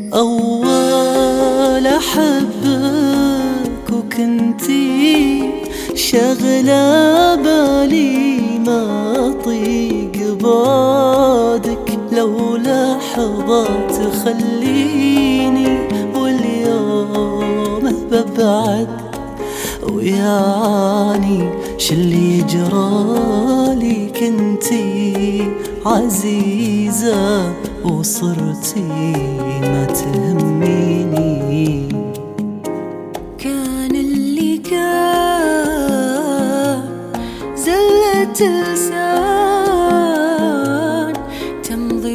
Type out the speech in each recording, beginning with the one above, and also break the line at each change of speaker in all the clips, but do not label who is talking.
أول أحبك وكنتي شغلة بالي، ما أطيق بعدك لو لحظة تخليني، واليوم ببعد ويعني شلي يجرالي، كنتي عزيزة وصرتي ما تهميني.
كان اللي كان زلة لسان تمضي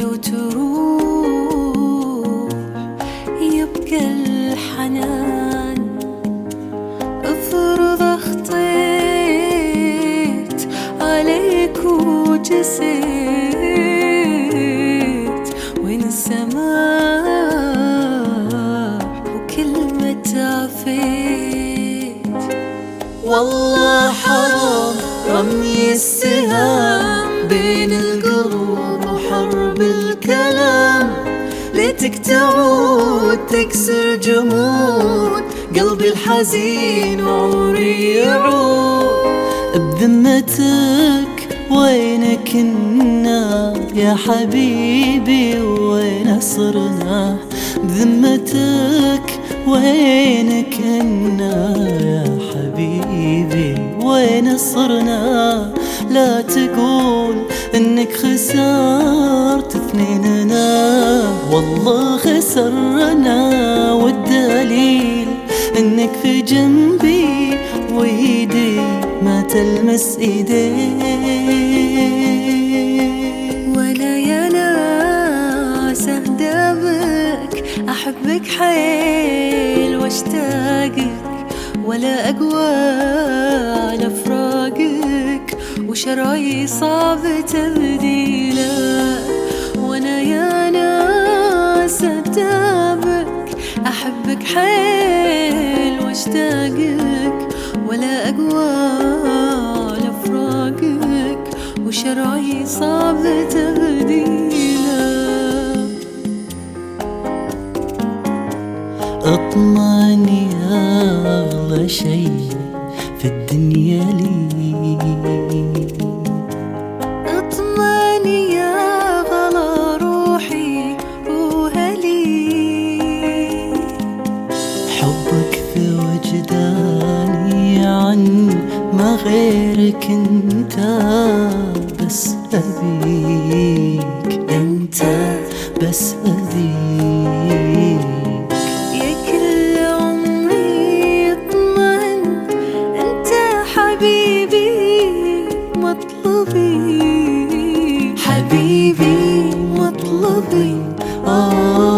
وتروح، يبقى الحنان. افرض اخطيت عليك وجسيت، وين السماح وكلمة عفيت؟
والله حرام رمي السهام بين القلوب وحرب الكلام، ليتك تعود تكسر جمود قلبي الحزين وعمري يعود. بذمتك وين كنا يا حبيبي، وين صرنا؟ بذمتك وين كنا يا حبيبي، وين صرنا؟ لا تقول انك خسرت اثنيننا، والله خسرنا، والدليل انك في جنبي وايدي ما تلمس ايديك.
ولا يا ناس اهدى بك، احبك حيل واشتاقك، ولا اقوى على فراقك، وشراي صعب تبديلك. وانا يا ناس اهدى بك، احبك حيل واشتاقك، ولا اقوى على فراقك، وشراي صعب تبديلك.
اطمني يا اغلى شي في الدنيا لي،
اطمني يا غلا روحي وهلي،
حبك في وجداني عن ما غيرك انت، بس أبيك انت، بس أبيك.
يا كل عمري اطمن انت حبيبي مطلبي،
حبيبي مطلبي